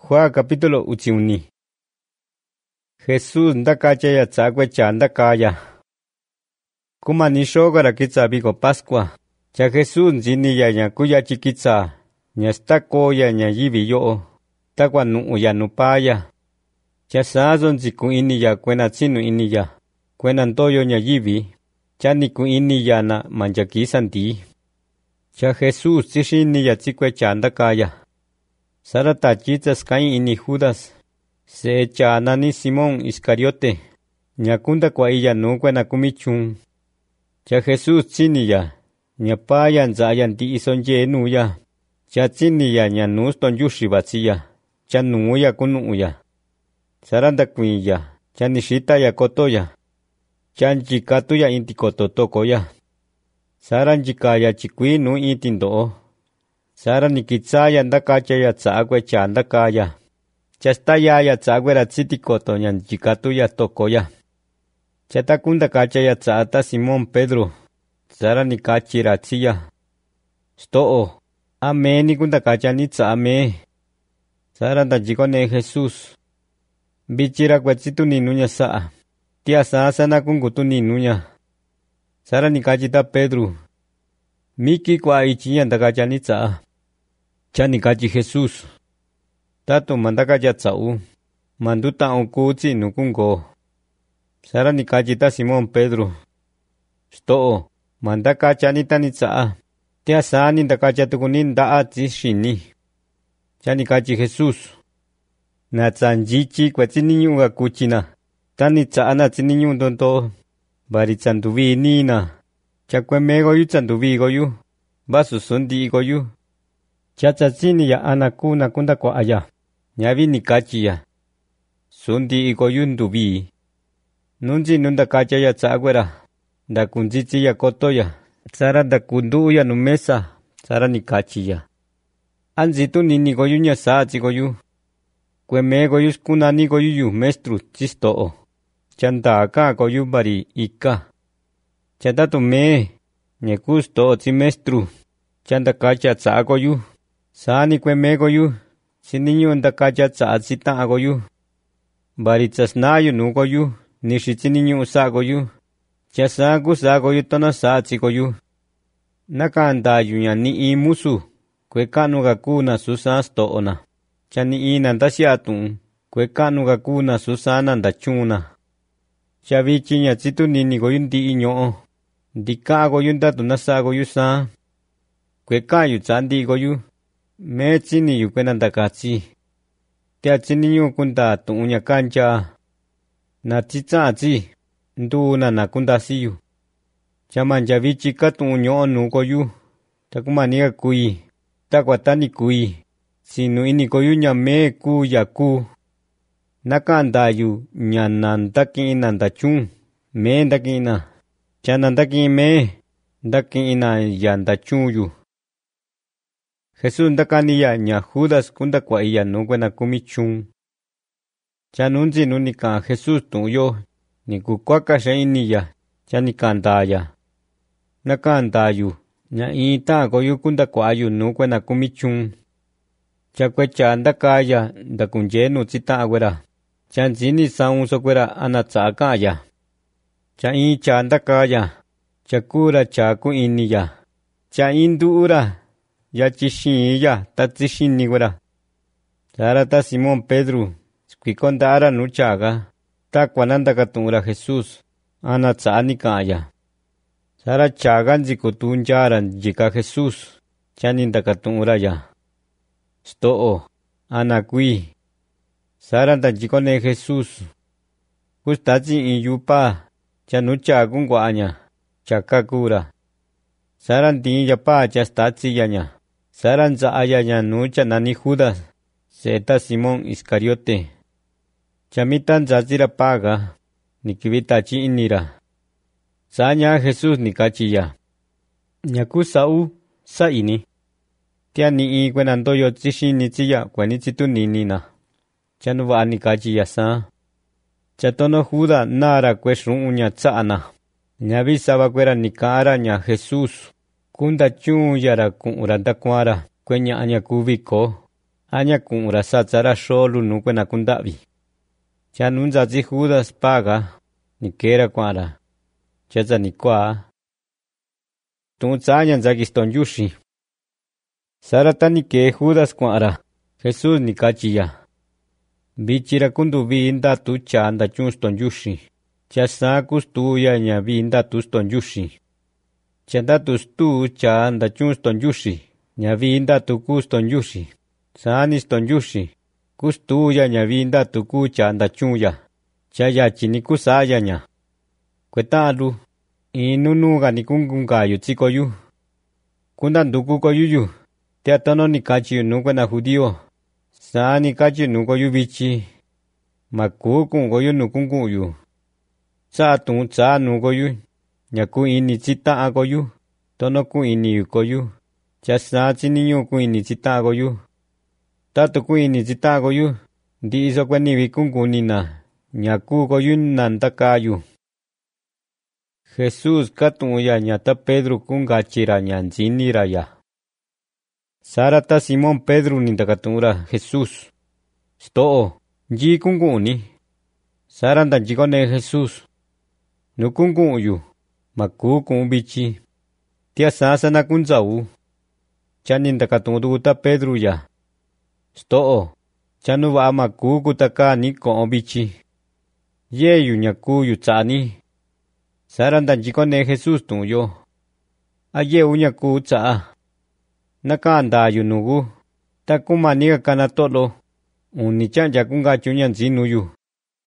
Juan capítulo 11. Jesús ndakachaya tsakwecha ndakaya. Kumani shogara kitsa bigo Pascua. Cha Jesús nziniya nya kuya chikitsa. Nya stakoya nya yivi yo. Takwa nu'uya nupaya. Cha sazo nziku iniya kwena tsinu iniya. Kwena ntoyo nya yivi. Cha niku iniya na manjakisa ndi. Cha Jesús tsishiniya tsikwecha ndakaya. Sarata chitsa skai ini Judas. Se echa nani Simón Iscariote. Nyakunda kwa iya nukwe na kumichun. Cha Jesús tsiniya. Nyapaya nzaya ndi isonye nuya. Cha tsiniya nyanuston yushibatsiya. Cha nuya kunuya. Saranda kuiya. Cha nishita ya kotoya. Cha njikatuya inti kototokoya. Saranjikaya chikui nu inti ndoo. Sara nikitsaya ndakachaya tsakwecha ndakaya. Chastayaya tsakwera tsitikoto nyanjikatuya tokoya. Chatakunda kachaya tsata Simón Pedro. Sara nikachira tsiya. Stoo. Ame nikunda kachani tsame. Sara ndajikone Jesús. Bichira kwetsitu ninunya saa. Tia saa sana kungutu ninunya. Sara nikachita Pedro. Miki kwa ichinya ndakachani tsaa. Cha nikachi Jesús. Tato mandakaya tsau. Manduta onkutsi nukungo. Sara nikachita Simón Pedro. Stoo. Mandakachani tani tsaa. Tia sani ndakachatukuni ndaa tsishini. Cha nikachi Jesús. Na tsanjichi kwetsininyuga kuchina. Tani tsaa na tsininyu ndonto. Bari tsanduvi nina. Cha kwemego yu tsanduvi goyu. Basu sundi goyu. Cha tsatsini ya anakuna kunda kwa aya. Nyavi nikachi ya. Sundi goyu nduvi. Nunzi nunda kacha ya tsagwera. Ndakunzitsi ya koto ya. Sara ndakundu ya numesa. Sara nikachi ya. Anzitu nini goyu nya saatsi goyu. Kweme goyu skunani goyu yu mestru chistoo. Chantaka goyu bari ika. Chantatu me. Nyekusto tsi mestru. Chantakacha tsa goyu. Sani kweme goyu. Sininyu ndakacha tsa tsita goyu. Bari tsasnayu nu goyu. Nishitsinyu sa goyu. Chasaku sa goyu tona saatsi goyu. Nakandayu nya ni imusu. Kwekanu gakuna susasto ona. Chani ina ndasiatu. Kwekanu gakuna susana ndachuna. Chavichi nya tsitu nini goyu ndi inyo. Ndika goyu ndatu nasa goyu sa. Kwekayu tsandi goyu. Mechini yu kwena ndakatsi. Tia tsiniyu kunda tuunya kancha. Na tsitsatsi. Nduna na kunda siyu. Chamanja vichi katunyo onu goyu. Takumaniga kui. Takwatani kui. Sinu ini goyu nyame ku yaku. Nakandayu nyanandakina ndachun. Me ndakina. Chanandaki me. Ndakina yandachuyu. Jesús ndakaniya nya Judas kunda kwa iya nukwena kumichun. Chanunzi nunika Jesús tuyo. Nikukwaka shainiya. Chanikandaya. Nakandayu. Nya ita goyu kunda kwa ayu nukwena kumichun. Chakwecha ndakaya ndakunjenu tsita agwera. Chanzini saunso kwera anatsakaya. Cha incha ndakaya. Chakura chaku iniya. Cha indura. Ya chishiya tatsishini gwera. Sarata Simón Pedro. Skikondara nuchaga. Takwananda katungra Jesús. Anatsani kaya. Sara chagan zikutunjaran jika Jesús. Chaninda katungra ya. Stoo. Anakui. Saranda jikone Jesús. Kustatsi iyupa. Chanuchagun guanya. Chakakura. Saranti yapa chastatsi yanya. Saranza ayaya nucha nani Judas. Seta Simón Iscariote. Chamitan zazira paga. Nikivitachi inira. Sanya Jesús nikachiya. Nyaku sau sa ini. Tia ni kwenantoyo tsishini tsiya kwenitsitu ninina. Chanuva nikachiya sa. Chatono Juda nara kweshun unya tsana. Nyavisa kwera nikara nya Jesús. Kunda chun yara kun uranda kwara. Kwenya anya kubiko. Aña ku'ra satsara xolu nu kuena kundavi. Cha nundzatsi Judas paga nikera kuara. Chaza nikua. Tu'tsaña nzakiston yushi. Sarata nike Judas kuara. Jesús nikachiya. Bichira kunduvi ndatu cha ndachuston yushi. Cha sa kustuya nya vi ndatuston yushi. Cha ndatustu cha ndachuston yushi. Nya vi ndatu kuston yushi. Saniston yushi. Kustuya nya vi ndatu ku cha ndachuya. Cha yachi nikusaya nya. Kwetalu. Inunuga nikungungayu tsikoyu. Kundanduku koyuyu. Teatono nikachi nukwena judío. Sa nikachi nukoyu bichi. Makukun koyu nukunguyu. Sa tun sa nukoyu. Nyaku ini tsita koyu. Tono ku ini koyu. Cha sa tsiniñu ku ini tsita koyu. Tatu ku ini tsita koyu. Di iso kweni vikungunina. Nyaku koyu nantakayu. Jesús katuya nyata Pedro kungachira nyanzinira ya. Sarata Simón Pedro nindakatura Jesús. Sto'o, nji kunguni. Saranda njikone Jesús. Nukunguyu, makukun bichi. Tia sasana kunzau. Cha nindakatuta Pedro ya. Sto'o, chanuwa makukutaka niko bichi. Yeyu nyakuyu tsani. Saranda njikone Jesús tuyo. Aye unyaku tsaa. Nakanda yunugu. Takuma niga kanatolo. Unichan yakunga chunyan zinuyu.